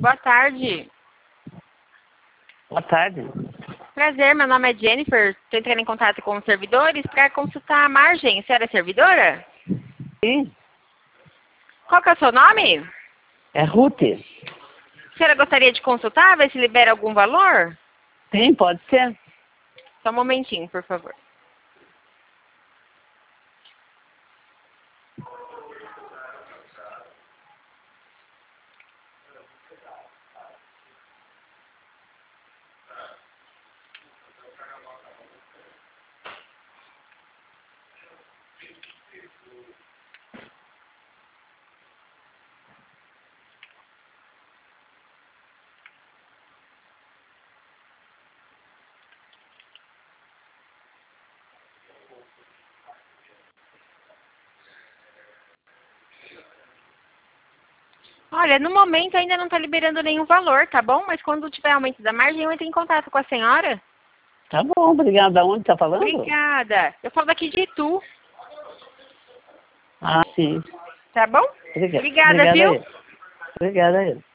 Boa tarde. Boa tarde. Prazer, meu nome é Jennifer. Estou entrando em contato com os servidores para consultar a margem. A senhora é servidora? Sim, Qual que é o seu nome? é Ruth. A senhora gostaria de consultar, ver se libera algum valor? Sim, pode ser. Só um momentinho, por favor. Olha, no momento ainda não está liberando nenhum valor, tá bom? Mas quando tiver aumento da margem, eu entro em contato com a senhora. Tá bom, obrigada. Da onde tá falando? Obrigada. Eu falo daqui de Itu, Ah, sim. tá bom? Obrigada. Obrigada, viu? Obrigada aí.